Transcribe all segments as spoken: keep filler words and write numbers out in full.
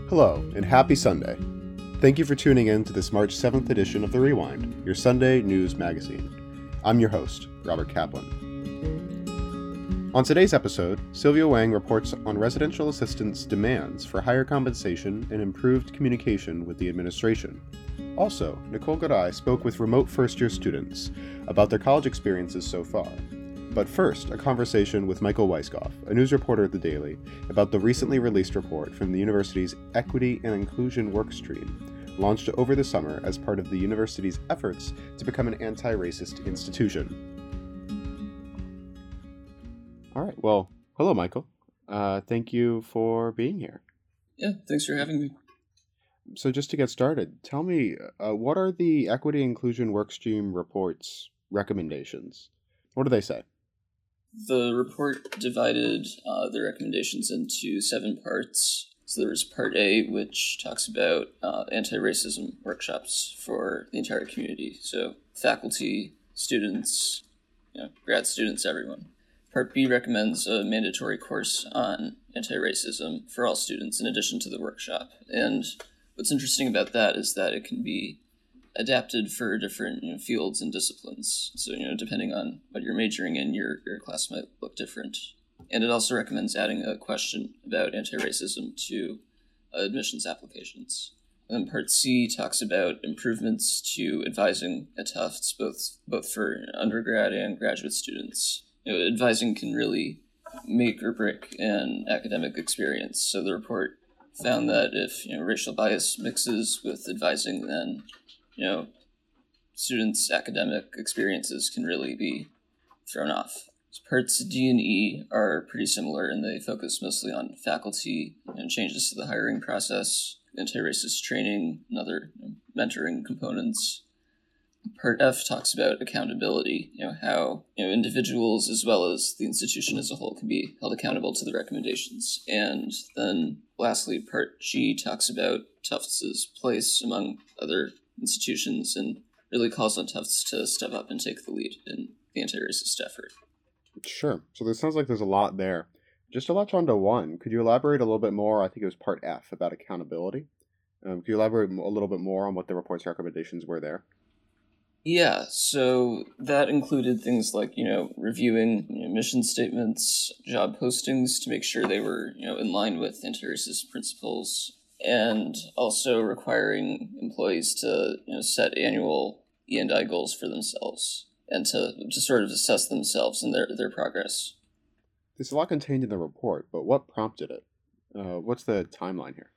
Hello, and happy Sunday. Thank you for tuning in to this March seventh edition of The Rewind, your Sunday news magazine. I'm your host, Robert Kaplan. On today's episode, Sylvia Wang reports on residential assistants' demands for higher compensation and improved communication with the administration. Also, Nicole Garay spoke with remote first-year students about their college experiences so far. But first, a conversation with Michael Weiskopf, a news reporter at The Daily, about the recently released report from the university's Equity and Inclusion Workstream, launched over the summer as part of the university's efforts to become an anti-racist institution. All right, well, hello, Michael. Uh, thank you for being here. Yeah, thanks for having me. So just to get started, tell me, uh, what are the Equity and Inclusion Workstream report's recommendations? What do they say? The report divided uh, the recommendations into seven parts. So there was Part A, which talks about uh, anti-racism workshops for the entire community. So faculty, students, you know, grad students, everyone. Part B recommends a mandatory course on anti-racism for all students in addition to the workshop. And what's interesting about that is that it can be adapted for different you know, fields and disciplines. So, you know, depending on what you're majoring in, your, your class might look different. And it also recommends adding a question about anti-racism to uh, admissions applications. And then Part C talks about improvements to advising at Tufts, both both for undergrad and graduate students. You know, advising can really make or break an academic experience. So the report found that if you know racial bias mixes with advising, then you know, students' academic experiences can really be thrown off. So parts D and E are pretty similar, and they focus mostly on faculty and changes to the hiring process, anti-racist training, and other you know, mentoring components. Part F talks about accountability, you know, how you know individuals as well as the institution as a whole can be held accountable to the recommendations. And then lastly, Part G talks about Tufts' place among other institutions and really calls on Tufts to step up and take the lead in the anti-racist effort. Sure. So there sounds like there's a lot there. Just to latch on to one, could you elaborate a little bit more? I think it was Part F about accountability. Um, could you elaborate a little bit more on what the report's recommendations were there? Yeah, so that included things like, you know, reviewing you know, mission statements, job postings to make sure they were, you know, in line with anti-racist principles, and also requiring employees to you know, set annual E and I goals for themselves and to, to sort of assess themselves and their, their progress. There's a lot contained in the report, but what prompted it? Uh, what's the timeline here?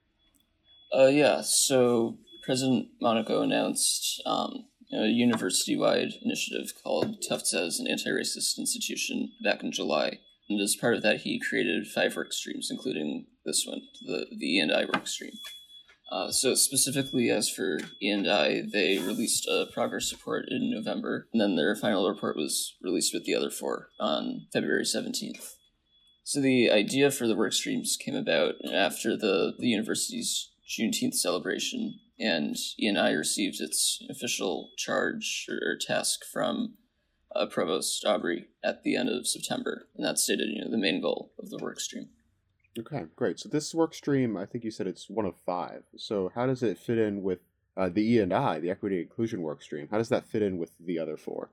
Uh, yeah, so President Monaco announced um, you know, a university-wide initiative called Tufts as an anti-racist institution back in July. And as part of that, he created five work streams, including this one, the, the E and I work stream. Uh, so specifically as for E and I, they released a progress report in November, and then their final report was released with the other four on February seventeenth. So the idea for the work streams came about after the, the university's Juneteenth celebration, and E and I received its official charge or task from Uh, Provost Aubrey at the end of September, and that stated, you know, the main goal of the work stream. Okay, great. So this work stream, I think you said it's one of five. So how does it fit in with uh, the E and I, the Equity and Inclusion work stream? How does that fit in with the other four?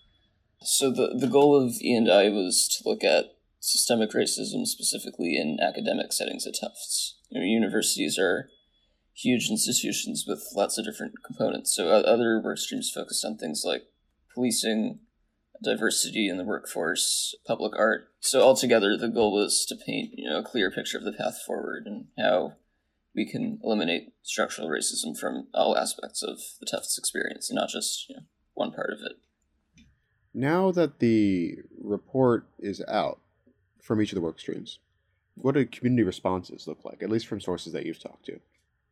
So the the goal of E and I was to look at systemic racism specifically in academic settings at Tufts. You know, universities are huge institutions with lots of different components. So other work streams focused on things like policing, diversity in the workforce, public art. So altogether, the goal was to paint, you know, a clear picture of the path forward and how we can eliminate structural racism from all aspects of the Tufts experience, and not just you know, one part of it. Now that the report is out from each of the work streams, what do community responses look like, at least from sources that you've talked to?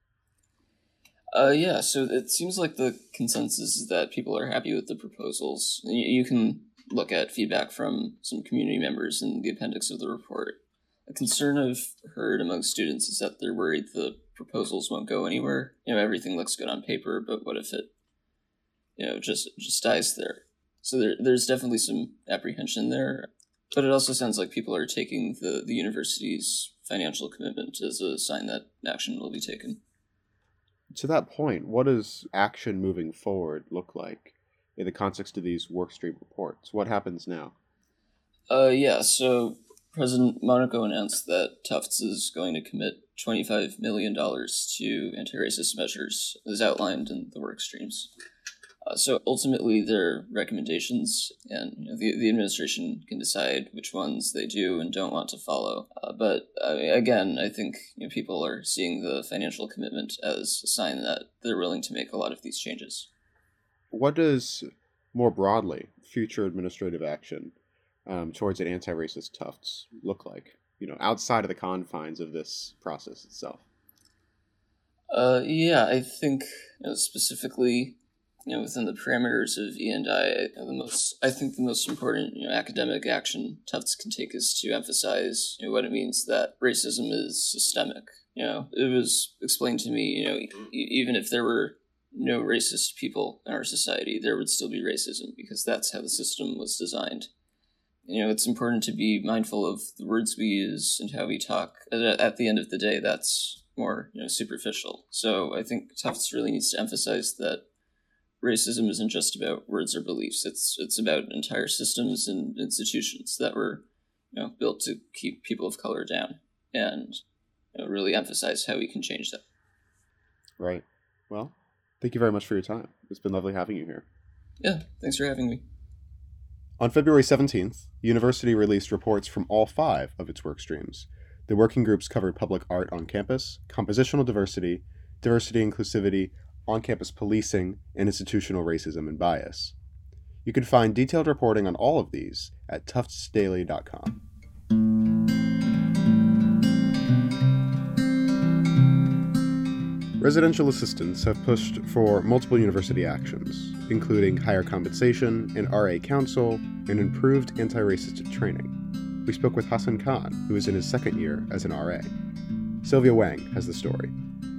Uh, yeah, so it seems like the consensus is that people are happy with the proposals. You, you can look at feedback from some community members in the appendix of the report. A concern I've heard among students is that they're worried the proposals won't go anywhere. You know, everything looks good on paper, but what if it, you know, just just dies there? So there, there's definitely some apprehension there. But it also sounds like people are taking the, the university's financial commitment as a sign that action will be taken. To that point, what does action moving forward look like in the context of these workstream reports? What happens now? Uh, yeah, so President Monaco announced that Tufts is going to commit twenty-five million dollars to anti-racist measures, as outlined in the work streams. Uh, so ultimately, their recommendations, and you know, the, the administration can decide which ones they do and don't want to follow. Uh, but uh, again, I think you know, people are seeing the financial commitment as a sign that they're willing to make a lot of these changes. What does, more broadly, future administrative action um, towards an anti-racist Tufts look like, you know, outside of the confines of this process itself? Uh, yeah, I think you know, specifically, you know, within the parameters of E and I, you know, the most I think the most important you know, academic action Tufts can take is to emphasize you know, what it means that racism is systemic. You know, it was explained to me, you know, e- even if there were no racist people in our society, there would still be racism because that's how the system was designed. You know, it's important to be mindful of the words we use and how we talk. At the end of the day, that's more you know superficial. So I think Tufts really needs to emphasize that racism isn't just about words or beliefs. It's it's about entire systems and institutions that were you know built to keep people of color down, and you know, really emphasize how we can change that. Right. Well, thank you very much for your time. It's been lovely having you here. Yeah, thanks for having me. On February seventeenth, the university released reports from all five of its work streams. The working groups covered public art on campus, compositional diversity, diversity inclusivity, on-campus policing, and institutional racism and bias. You can find detailed reporting on all of these at tufts daily dot com. Residential assistants have pushed for multiple university actions, including higher compensation, an R A council, and improved anti-racist training. We spoke with Hassan Khan, who is in his second year as an R A. Sylvia Wang has the story.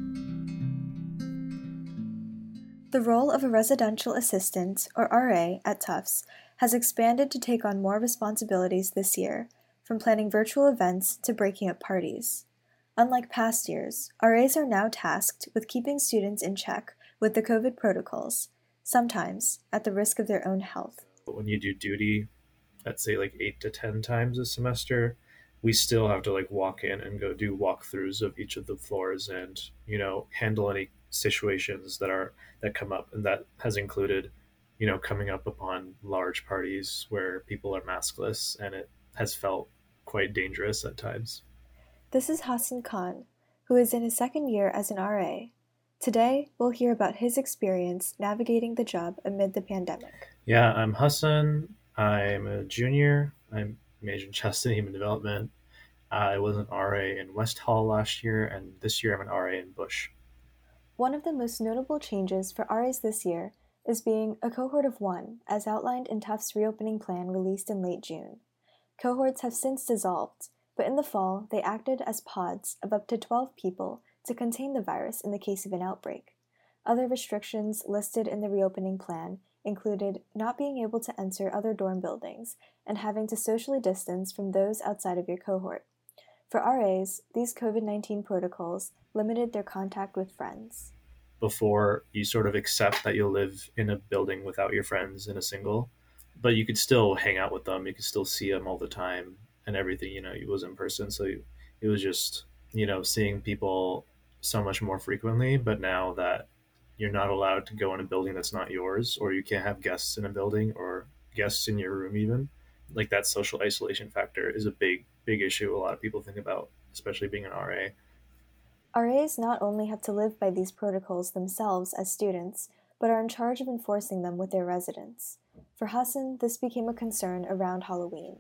The role of a residential assistant, or R A, at Tufts has expanded to take on more responsibilities this year, from planning virtual events to breaking up parties. Unlike past years, R As are now tasked with keeping students in check with the COVID protocols, sometimes at the risk of their own health. When you do duty, let's say like eight to ten times a semester, we still have to like walk in and go do walkthroughs of each of the floors and, you know, handle any situations that are that come up, and that has included you know coming up upon large parties where people are maskless, and it has felt quite dangerous at times. This is Hassan Khan, who is in his second year as an R A. Today we'll hear about his experience navigating the job amid the pandemic. Yeah, I'm Hassan. I'm a junior. I'm majored in chest and human development. I was an R A in West Hall last year, and this year I'm an R A in Bush. One of the most notable changes for R As this year is being a cohort of one, as outlined in Tufts' reopening plan released in late June. Cohorts have since dissolved, but in the fall they acted as pods of up to twelve people to contain the virus in the case of an outbreak. Other restrictions listed in the reopening plan included not being able to enter other dorm buildings and having to socially distance from those outside of your cohort. For R As, these COVID nineteen protocols limited their contact with friends. Before, you sort of accept that you'll live in a building without your friends in a single, but you could still hang out with them. You could still see them all the time, and everything, you know, it was in person. So it was just, you know, seeing people so much more frequently. But now that you're not allowed to go in a building that's not yours, or you can't have guests in a building or guests in your room even, like that social isolation factor is a big, big issue a lot of people think about, especially being an R A. R As not only have to live by these protocols themselves as students, but are in charge of enforcing them with their residents. For Hassan, this became a concern around Halloween.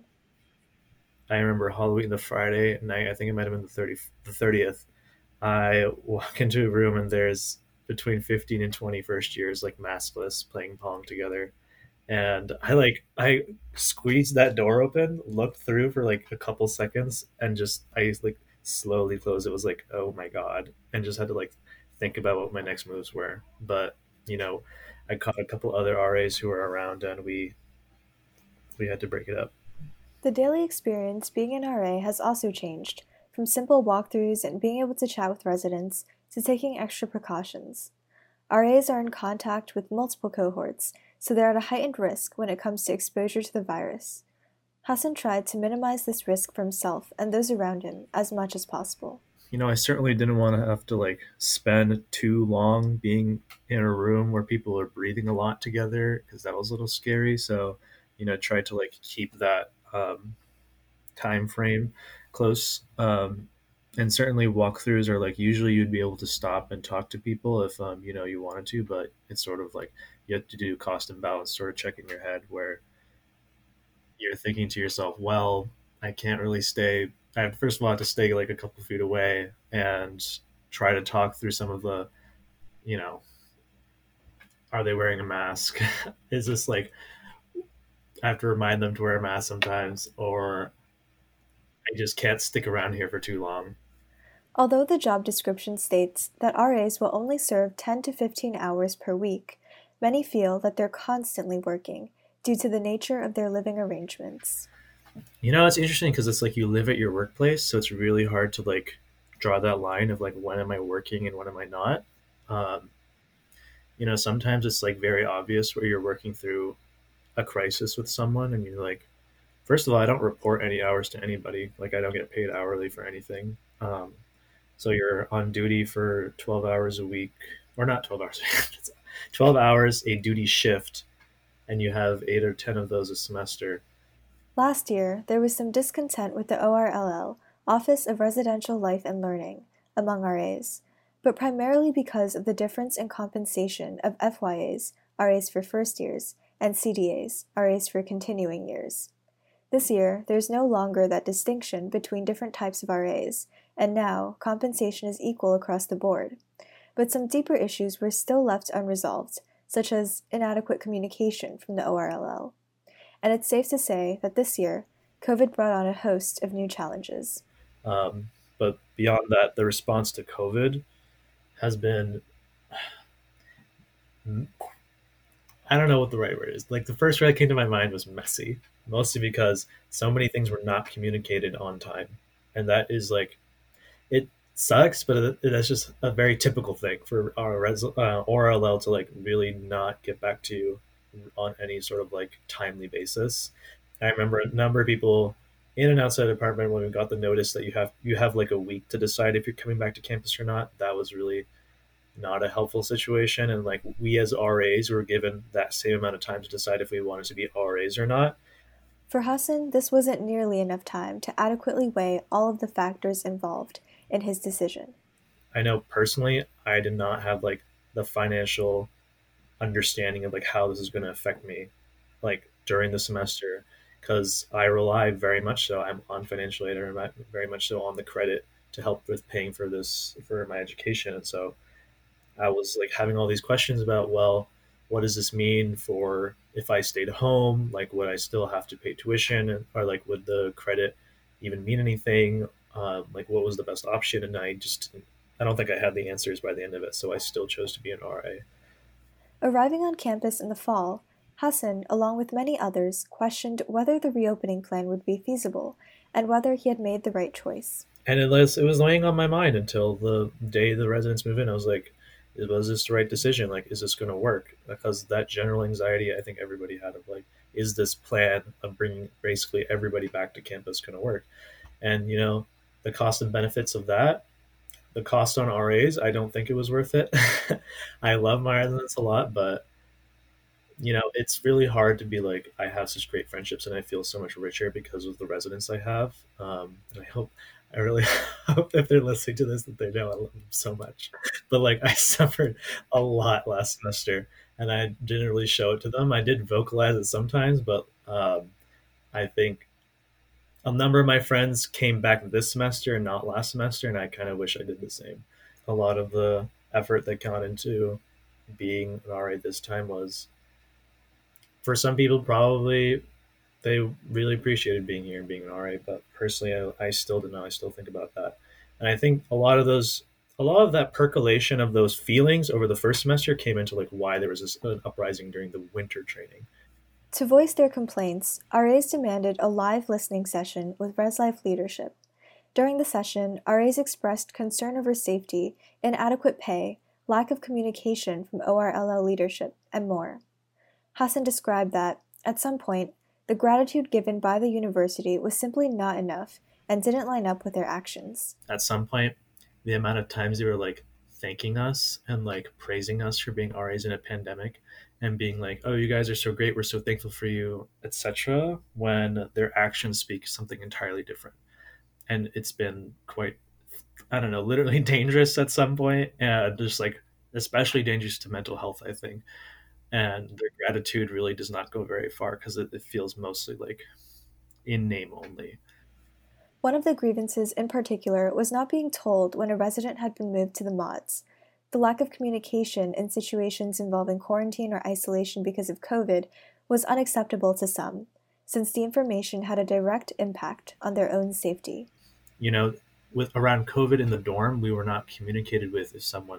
I remember Halloween, the Friday night, I think it might have been the thirtieth, the thirtieth, I walk into a room and there's between fifteen and twenty first years, like maskless, playing Pong together. And I like, I squeezed that door open, looked through for like a couple seconds, and just, I like slowly closed. It was like, oh my God. And just had to like think about what my next moves were. But, you know, I caught a couple other R As who were around, and we, we had to break it up. The daily experience being an R A has also changed. from simple walkthroughs and being able to chat with residents to taking extra precautions. R As are in contact with multiple cohorts, so they're at a heightened risk when it comes to exposure to the virus. Hassan tried to minimize this risk for himself and those around him as much as possible. You know, I certainly didn't want to have to like spend too long being in a room where people are breathing a lot together, because that was a little scary. So, you know, tried to like keep that um, time frame close. Um, and certainly walkthroughs are like, usually you'd be able to stop and talk to people if um, you know, you wanted to, but it's sort of like you have to do cost and balance sort of check in your head where you're thinking to yourself, well, I can't really stay. I have, first of all, I have to stay like a couple feet away and try to talk through some of the, you know, are they wearing a mask? Is this like, I have to remind them to wear a mask sometimes, or I just can't stick around here for too long. Although the job description states that R As will only serve ten to fifteen hours per week, many feel that they're constantly working due to the nature of their living arrangements. You know, it's interesting because it's like you live at your workplace, so it's really hard to like draw that line of like when am I working and when am I not. Um, you know, sometimes it's like very obvious where you're working through a crisis with someone and you're like, first of all, I don't report any hours to anybody. Like I don't get paid hourly for anything. Um, so you're on duty for twelve hours a week, or not twelve hours, twelve hours, a duty shift, and you have eight or ten of those a semester. Last year, there was some discontent with the O R L L, Office of Residential Life and Learning, among R As, but primarily because of the difference in compensation of F Y As, R As for first years, and C D As, R As for continuing years. This year, there's no longer that distinction between different types of R As, and now compensation is equal across the board. But some deeper issues were still left unresolved, such as inadequate communication from the O R L L. And it's safe to say that this year, COVID brought on a host of new challenges. Um, but beyond that, the response to COVID has been, I don't know what the right word is. Like the first word that came to my mind was messy, mostly because so many things were not communicated on time. And that is like, it sucks, but it, that's just a very typical thing for our res, uh, O R L L to like really not get back to you on any sort of like timely basis. I remember a number of people in and outside the department when we got the notice that you have you have like a week to decide if you're coming back to campus or not. That was really not a helpful situation, and like we as R As were given that same amount of time to decide if we wanted to be R As or not. For Hassan, this wasn't nearly enough time to adequately weigh all of the factors involved in his decision. I know personally I did not have like the financial understanding of like how this is going to affect me like during the semester, because I rely very much so I'm on financial aid, or very much so on the credit to help with paying for this for my education. And so I was like having all these questions about, well, what does this mean for if I stayed home? Like, would I still have to pay tuition, or like would the credit even mean anything? Um, like, what was the best option? And I just I don't think I had the answers by the end of it, so I still chose to be an R A. Arriving on campus in the fall, Hassan, along with many others, questioned whether the reopening plan would be feasible and whether he had made the right choice. And it was, it was weighing on my mind until the day the residents move in. I was like, was this the right decision? Like, is this going to work? Because that general anxiety I think everybody had of like, is this plan of bringing basically everybody back to campus going to work? And, you know, the cost and benefits of that, the cost on R As, I don't think it was worth it. I love my residents a lot, but you know, it's really hard to be like, I have such great friendships and I feel so much richer because of the residents I have. Um, and I hope, I really hope if they're listening to this that they know I love them so much. But like, I suffered a lot last semester and I didn't really show it to them. I did vocalize it sometimes, but um, I think a number of my friends came back this semester and not last semester, and I kind of wish I did the same. A lot of the effort that got into being an R A this time was, for some people, probably they really appreciated being here and being an R A, but personally, I, I still don't know. I still think about that. And I think a lot of those, a lot of that percolation of those feelings over the first semester came into like why there was this an uprising during the winter training. To voice their complaints, R As demanded a live listening session with ResLife leadership. During the session, R As expressed concern over safety, inadequate pay, lack of communication from O R L L leadership, and more. Hassan described that, at some point, the gratitude given by the university was simply not enough and didn't line up with their actions. At some point, the amount of times they were like thanking us and like praising us for being R As in a pandemic and being like, oh, you guys are so great, we're so thankful for you, et cetera, when their actions speak something entirely different. And it's been quite, I don't know, literally dangerous at some point, and just like especially dangerous to mental health, I think. And their gratitude really does not go very far because it, it feels mostly like in name only. One of the grievances in particular was not being told when a resident had been moved to the mods. The lack of communication in situations involving quarantine or isolation because of COVID was unacceptable to some, since the information had a direct impact on their own safety. You know, with around COVID in the dorm, we were not communicated with if someone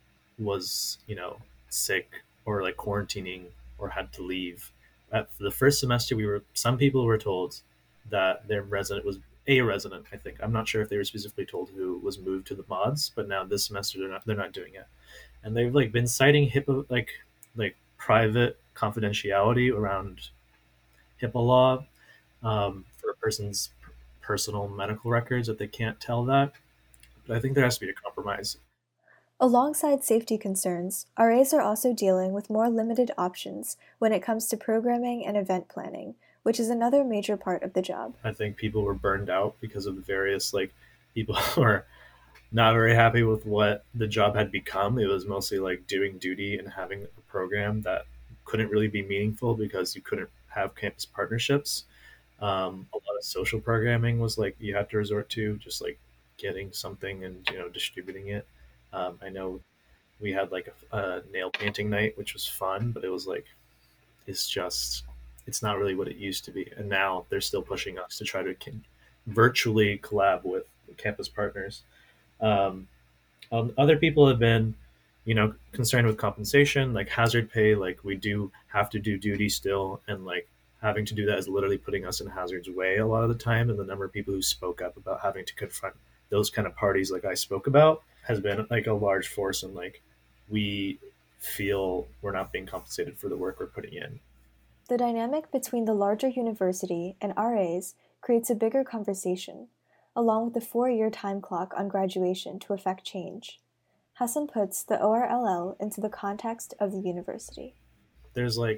was, you know, sick or like quarantining or had to leave. At the first semester, we were some people were told that their resident was a resident, I think. I'm not sure if they were specifically told who was moved to the mods, but now this semester they're not they're not doing it. And they've like been citing HIPAA like like private confidentiality around HIPAA law um, for a person's personal medical records, that they can't tell that. But I think there has to be a compromise. Alongside safety concerns, R As are also dealing with more limited options when it comes to programming and event planning, which is another major part of the job. I think people were burned out because of the various, like, people were not very happy with what the job had become. It was mostly like doing duty and having a program that couldn't really be meaningful because you couldn't have campus partnerships. Um, a lot of social programming was like you had to resort to, just like getting something and, you know, distributing it. Um, I know we had like a, a nail painting night, which was fun, but it was like, it's just, it's not really what it used to be. And now they're still pushing us to try to can, virtually collab with campus partners. Um, um, other people have been, you know, concerned with compensation, like hazard pay. Like we do have to do duty still, and like having to do that is literally putting us in hazard's way a lot of the time. And the number of people who spoke up about having to confront those kind of parties like I spoke about has been like a large force. And like we feel we're not being compensated for the work we're putting in. The dynamic between the larger university and R As creates a bigger conversation, along with the four-year time clock on graduation to effect change. Hassan puts the O R L L into the context of the university. There's like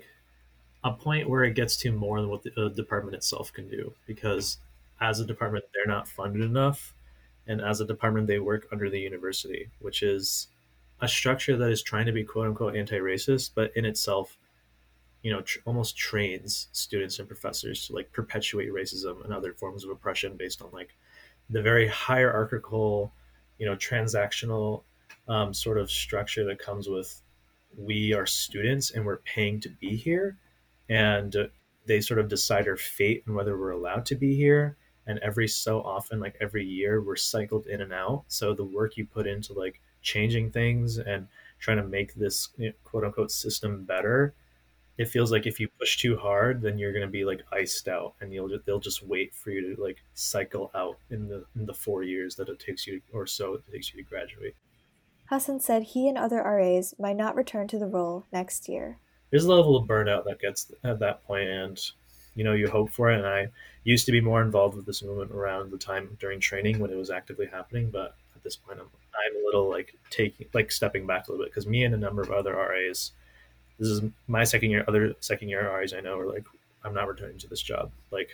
a point where it gets to more than what the uh, department itself can do, because as a department, they're not funded enough. And as a department, they work under the university, which is a structure that is trying to be quote unquote anti-racist, but in itself, you know, tr- almost trains students and professors to like perpetuate racism and other forms of oppression based on like the very hierarchical, you know, transactional um, sort of structure that comes with we are students and we're paying to be here, and uh, they sort of decide our fate and whether we're allowed to be here. And every so often, like every year, we're cycled in and out. So the work you put into like changing things and trying to make this, you know, quote unquote system better, it feels like if you push too hard, then you're going to be like iced out, and you'll just, they'll just wait for you to like cycle out in the in the four years that it takes you or so it takes you to graduate. Hassan said he and other R As might not return to the role next year. There's a level of burnout that gets at that point, and you know, you hope for it. And I used to be more involved with this movement around the time during training when it was actively happening, but at this point, I'm I'm a little like taking like stepping back a little bit, because me and a number of other R As, this is my second year, other second year R As I know are like, I'm not returning to this job. Like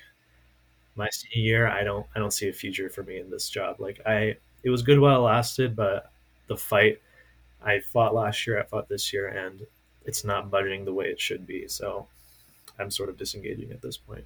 my senior year, I don't I don't see a future for me in this job. Like I, it was good while it lasted, but the fight I fought last year, I fought this year, and it's not budgeting the way it should be. So I'm sort of disengaging at this point.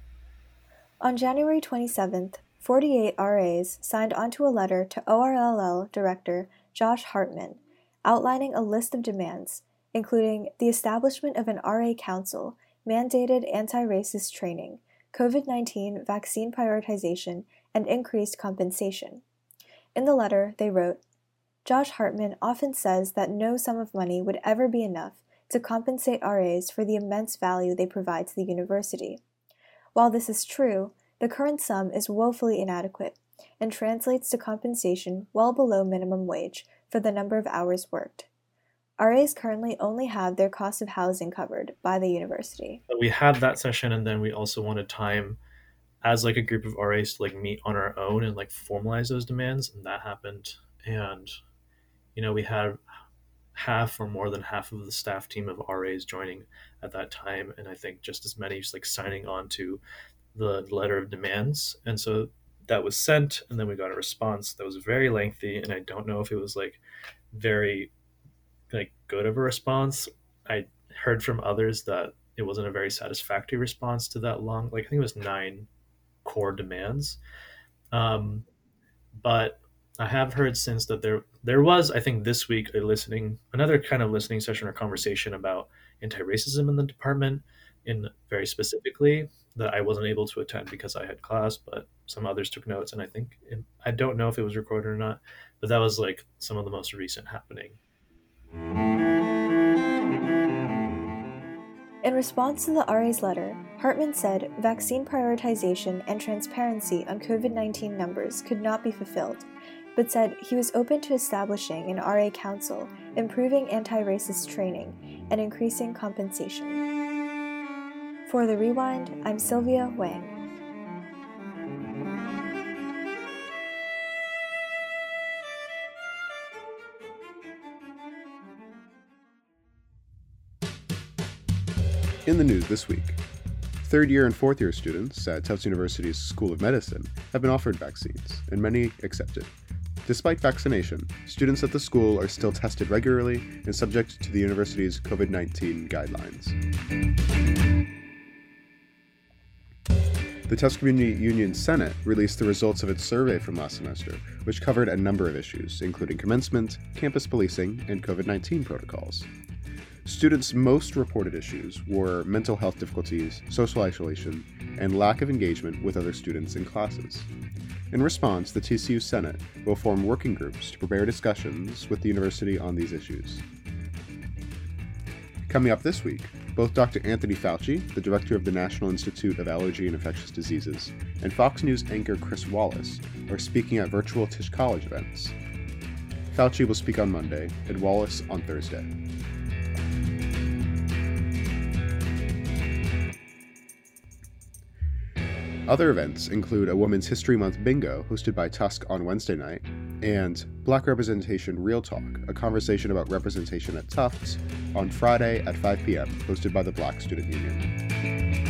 On January twenty-seventh, forty-eight R As signed onto a letter to O R L L Director Josh Hartman, outlining a list of demands, including the establishment of an R A council, mandated anti-racist training, COVID nineteen vaccine prioritization, and increased compensation. In the letter, they wrote, Josh Hartman often says that no sum of money would ever be enough to compensate R As for the immense value they provide to the university. While this is true, the current sum is woefully inadequate, and translates to compensation well below minimum wage for the number of hours worked. R As currently only have their cost of housing covered by the university. We had that session, and then we also wanted time as like a group of R As to like meet on our own and like formalize those demands, and that happened. And you know, we had half or more than half of the staff team of R As joining at that time, and I think just as many just like signing on to the letter of demands. And so that was sent, and then we got a response that was very lengthy, and I don't know if it was like very like good of a response. I heard from others that it wasn't a very satisfactory response to that long, like I think it was nine core demands. Um, but I have heard since that there there was, I think this week, a listening another kind of listening session or conversation about anti-racism in the department, in very specifically, that I wasn't able to attend because I had class, but some others took notes, and I think it, I don't know if it was recorded or not, but that was like some of the most recent happening. In response to the R A's letter, Hartman said vaccine prioritization and transparency on COVID nineteen numbers could not be fulfilled, but said he was open to establishing an R A council, improving anti-racist training, and increasing compensation. For The Rewind, I'm Sylvia Wang. In the news this week, third year and fourth year students at Tufts University's School of Medicine have been offered vaccines, and many accepted. Despite vaccination, students at the school are still tested regularly and subject to the university's COVID nineteen guidelines. The Tufts Community Union Senate released the results of its survey from last semester, which covered a number of issues, including commencement, campus policing, and COVID nineteen protocols. Students' most reported issues were mental health difficulties, social isolation, and lack of engagement with other students in classes. In response, the T C U Senate will form working groups to prepare discussions with the university on these issues. Coming up this week, both Doctor Anthony Fauci, the director of the National Institute of Allergy and Infectious Diseases, and Fox News anchor Chris Wallace are speaking at virtual Tisch College events. Fauci will speak on Monday, and Wallace on Thursday. Other events include a Women's History Month bingo hosted by Tusk on Wednesday night, and Black Representation Real Talk, a conversation about representation at Tufts, on Friday at five p.m., hosted by the Black Student Union.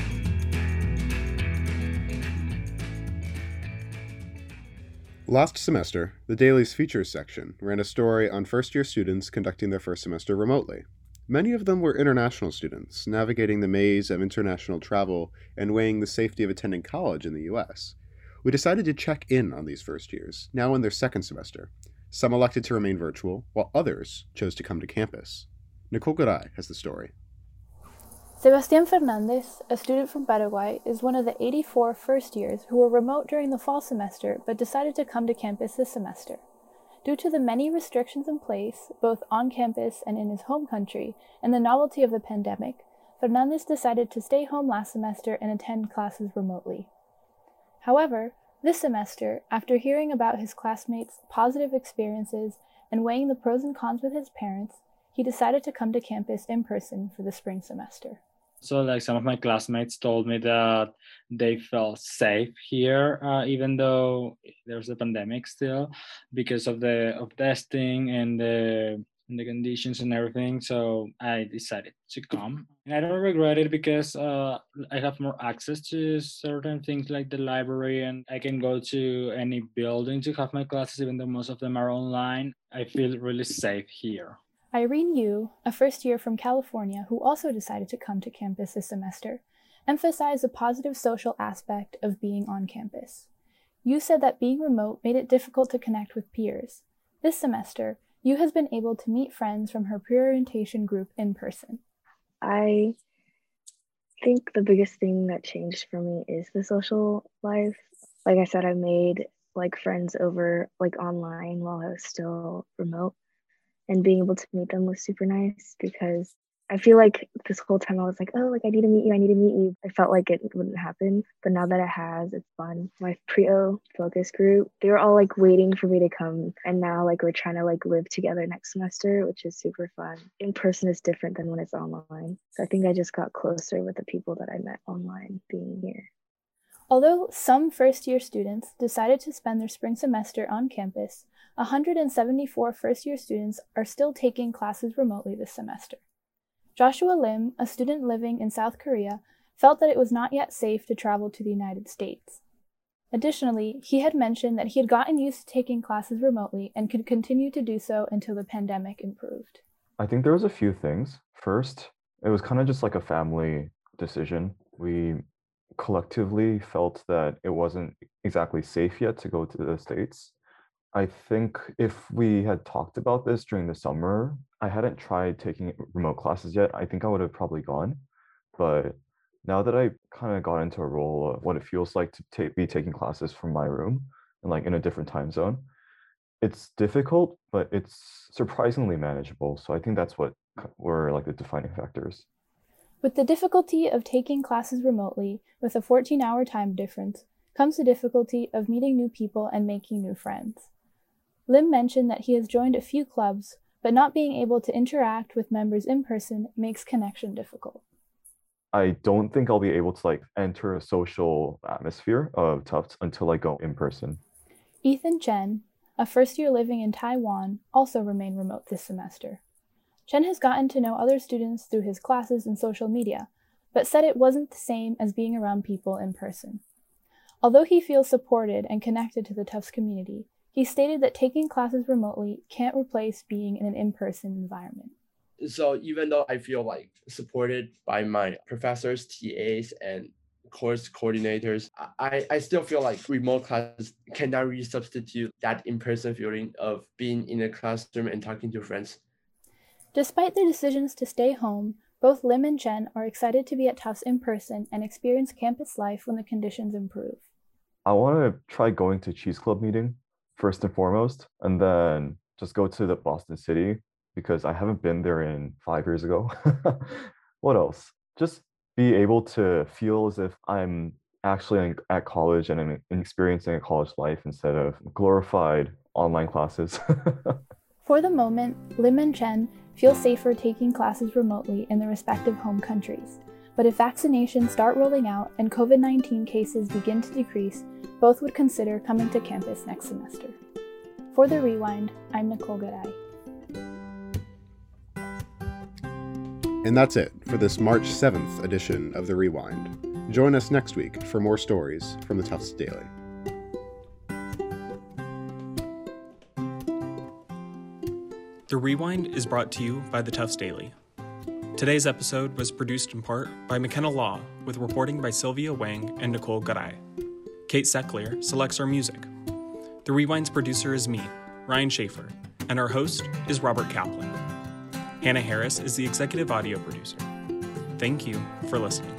Last semester, the Daily's Features section ran a story on first-year students conducting their first semester remotely. Many of them were international students, navigating the maze of international travel and weighing the safety of attending college in the U S. We decided to check in on these first years, now in their second semester. Some elected to remain virtual, while others chose to come to campus. Nicole Garay has the story. Sebastián Fernández, a student from Paraguay, is one of the eighty-four first years who were remote during the fall semester but decided to come to campus this semester. Due to the many restrictions in place, both on campus and in his home country, and the novelty of the pandemic, Fernández decided to stay home last semester and attend classes remotely. However, this semester, after hearing about his classmates' positive experiences and weighing the pros and cons with his parents, he decided to come to campus in person for the spring semester. So like some of my classmates told me that they felt safe here, uh, even though there's a pandemic still, because of the of testing and the, and the conditions and everything. So I decided to come. And I don't regret it because uh, I have more access to certain things like the library, and I can go to any building to have my classes, even though most of them are online. I feel really safe here. Irene Yu, a first year from California who also decided to come to campus this semester, emphasized the positive social aspect of being on campus. Yu said that being remote made it difficult to connect with peers. This semester, Yu has been able to meet friends from her pre-orientation group in person. I think the biggest thing that changed for me is the social life. Like I said, I made like friends over like online while I was still remote. And being able to meet them was super nice because I feel like this whole time I was like, oh, like I need to meet you, I need to meet you. I felt like it wouldn't happen, but now that it has, it's fun. My P-O focus group, they were all like waiting for me to come, and now like we're trying to like live together next semester, which is super fun. In person is different than when it's online. So I think I just got closer with the people that I met online being here. Although some first-year students decided to spend their spring semester on campus, one hundred seventy-four first-year students are still taking classes remotely this semester. Joshua Lim, a student living in South Korea, felt that it was not yet safe to travel to the United States. Additionally, he had mentioned that he had gotten used to taking classes remotely and could continue to do so until the pandemic improved. I think there was a few things. First, it was kind of just like a family decision. We collectively felt that it wasn't exactly safe yet to go to the States. I think if we had talked about this during the summer, I hadn't tried taking remote classes yet, I think I would have probably gone. But now that I kind of got into a role of what it feels like to ta- be taking classes from my room and like in a different time zone, it's difficult, but it's surprisingly manageable. So I think that's what were like the defining factors. With the difficulty of taking classes remotely with a fourteen-hour time difference comes the difficulty of meeting new people and making new friends. Lim mentioned that he has joined a few clubs, but not being able to interact with members in person makes connection difficult. I don't think I'll be able to like enter a social atmosphere of Tufts until I go in person. Ethan Chen, a first year living in Taiwan, also remained remote this semester. Chen has gotten to know other students through his classes and social media, but said it wasn't the same as being around people in person. Although he feels supported and connected to the Tufts community, he stated that taking classes remotely can't replace being in an in-person environment. So even though I feel like supported by my professors, T As, and course coordinators, I, I still feel like remote classes cannot really substitute that in-person feeling of being in a classroom and talking to friends. Despite their decisions to stay home, both Lim and Chen are excited to be at Tufts in person and experience campus life when the conditions improve. I want to try going to Cheese Club meeting first and foremost, and then just go to the Boston City because I haven't been there in five years ago. What else? Just be able to feel as if I'm actually at college and I'm experiencing a college life instead of glorified online classes. For the moment, Lim and Chen feel safer taking classes remotely in their respective home countries. But if vaccinations start rolling out and COVID nineteen cases begin to decrease, both would consider coming to campus next semester. For The Rewind, I'm Nicole Garay. And that's it for this March seventh edition of The Rewind. Join us next week for more stories from the Tufts Daily. The Rewind is brought to you by the Tufts Daily. Today's episode was produced in part by McKenna Law, with reporting by Sylvia Wang and Nicole Garay. Kate Seckler selects our music. The Rewind's producer is me, Ryan Schaefer, and our host is Robert Kaplan. Hannah Harris is the executive audio producer. Thank you for listening.